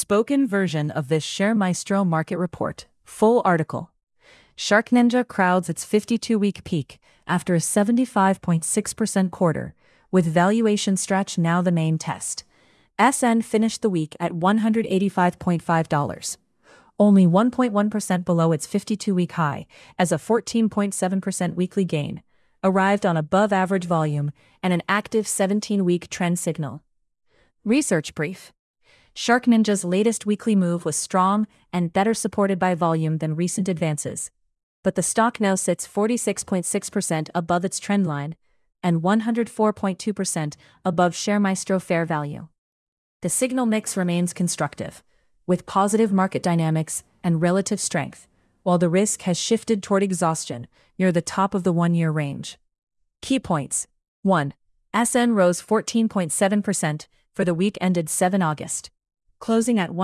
Spoken version of this ShareMaestro market report. Full article. SharkNinja crowds its 52-week peak after a 75.6% quarter, with valuation stretch now the main test. SN finished the week at $185.5, only 1.1% below its 52-week high, as a 14.7% weekly gain arrived on above-average volume and an active 17-week trend signal. Research brief. SharkNinja's latest weekly move was strong and better supported by volume than recent advances, but the stock now sits 46.6% above its trend line and 104.2% above ShareMaestro fair value. The signal mix remains constructive, with positive market dynamics and relative strength, while the risk has shifted toward exhaustion near the top of the one-year range. Key points. 1. SN rose 14.7% for the week ended 7 August, closing at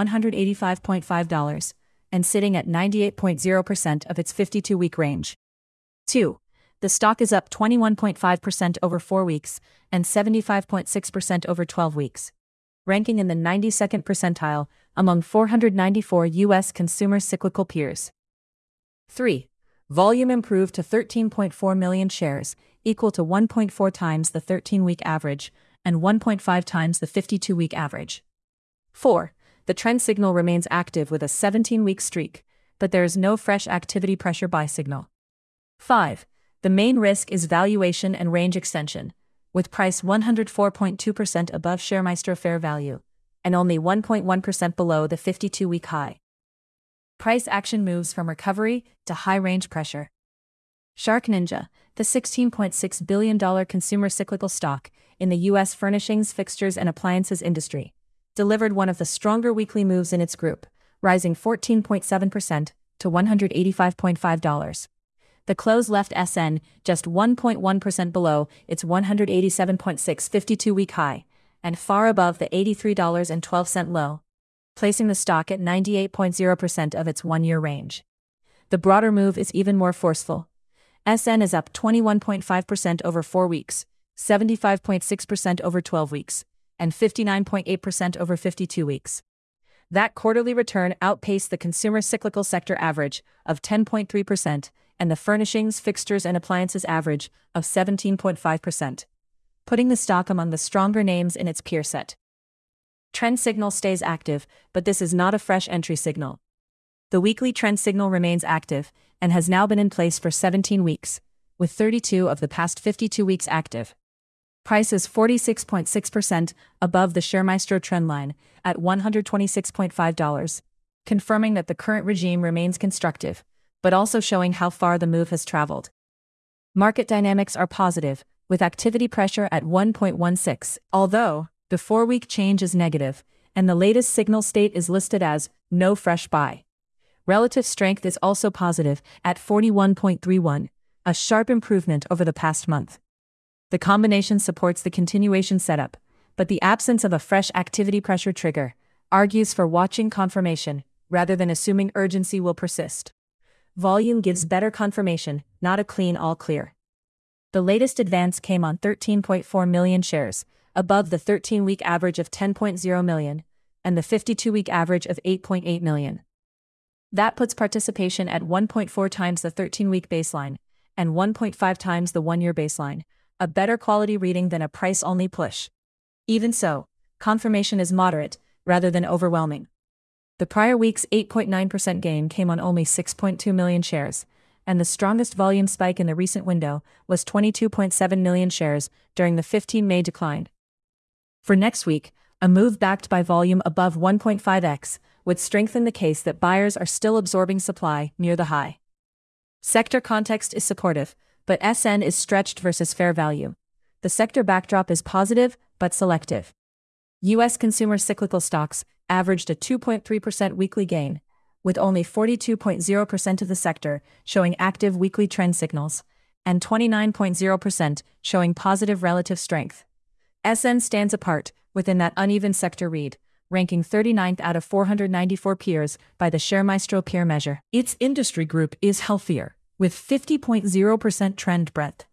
$185.5 and sitting at 98.0% of its 52-week range. 2. The stock is up 21.5% over 4 weeks and 75.6% over 12 weeks, ranking in the 92nd percentile among 494 U.S. consumer cyclical peers. 3. Volume improved to 13.4 million shares, equal to 1.4 times the 13-week average and 1.5 times the 52-week average. 4. The trend signal remains active with a 17-week streak, but there is no fresh activity pressure buy signal. 5. The main risk is valuation and range extension, with price 104.2% above ShareMaestro fair value and only 1.1% below the 52-week high. Price action moves from recovery to high-range pressure. SharkNinja, the $16.6 billion consumer cyclical stock in the U.S. furnishings, fixtures, and appliances industry, delivered one of the stronger weekly moves in its group, rising 14.7% to $185.5. The close left SN just 1.1% below its 187.6 52-week high and far above the $83.12 low, placing the stock at 98.0% of its one-year range. The broader move is even more forceful. SN is up 21.5% over 4 weeks, 75.6% over 12 weeks, and 59.8% over 52 weeks. That quarterly return outpaced the consumer cyclical sector average of 10.3% and the furnishings, fixtures, and appliances average of 17.5%, putting the stock among the stronger names in its peer set. Trend signal stays active, but this is not a fresh entry signal. The weekly trend signal remains active and has now been in place for 17 weeks, with 32 of the past 52 weeks active. Price is 46.6% above the ShareMaestro trend line at $126.5, confirming that the current regime remains constructive, but also showing how far the move has traveled. Market dynamics are positive, with activity pressure at 1.16, although the 4-week change is negative, and the latest signal state is listed as no fresh buy. Relative strength is also positive at 41.31, a sharp improvement over the past month. The combination supports the continuation setup, but the absence of a fresh activity pressure trigger argues for watching confirmation rather than assuming urgency will persist. Volume gives better confirmation, not a clean all clear. The latest advance came on 13.4 million shares, above the 13-week average of 10.0 million and the 52-week average of 8.8 million. That puts participation at 1.4 times the 13-week baseline and 1.5 times the one-year baseline, a better quality reading than a price-only push. Even so, confirmation is moderate rather than overwhelming. The prior week's 8.9% gain came on only 6.2 million shares, and the strongest volume spike in the recent window was 22.7 million shares during the 15 May decline. For next week, a move backed by volume above 1.5x would strengthen the case that buyers are still absorbing supply near the high. Sector context is supportive, but SN is stretched versus fair value. The sector backdrop is positive but selective. U.S. consumer cyclical stocks averaged a 2.3% weekly gain, with only 42.0% of the sector showing active weekly trend signals, and 29.0% showing positive relative strength. SN stands apart within that uneven sector read, ranking 39th out of 494 peers by the ShareMaestro peer measure. Its industry group is healthier, with 50.0% trend breadth,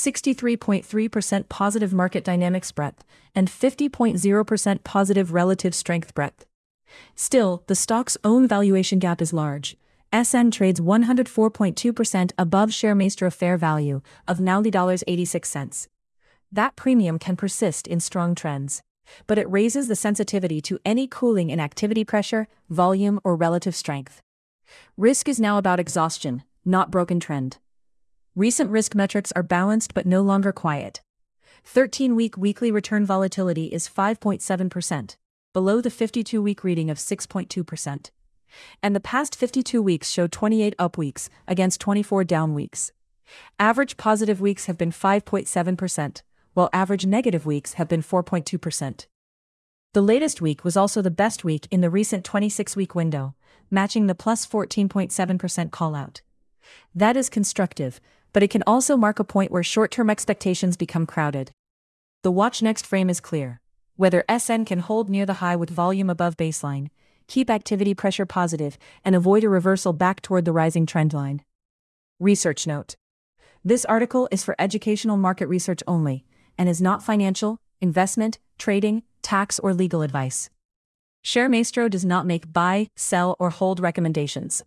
63.3% positive market dynamics breadth, and 50.0% positive relative strength breadth. Still, the stock's own valuation gap is large. SN trades 104.2% above ShareMaestro fair value of now $86. That premium can persist in strong trends, but it raises the sensitivity to any cooling in activity pressure, volume, or relative strength. Risk is now about exhaustion, not broken trend. Recent risk metrics are balanced but no longer quiet. 13-week weekly return volatility is 5.7%, below the 52-week reading of 6.2%. And the past 52 weeks show 28 up weeks against 24 down weeks. Average positive weeks have been 5.7%, while average negative weeks have been 4.2%. The latest week was also the best week in the recent 26-week window, matching the plus 14.7% callout. That is constructive, but it can also mark a point where short-term expectations become crowded. The watch next frame is clear. Whether SN can hold near the high with volume above baseline, keep activity pressure positive, and avoid a reversal back toward the rising trend line. Research note. This article is for educational market research only, and is not financial, investment, trading, tax, or legal advice. ShareMaestro does not make buy, sell, or hold recommendations.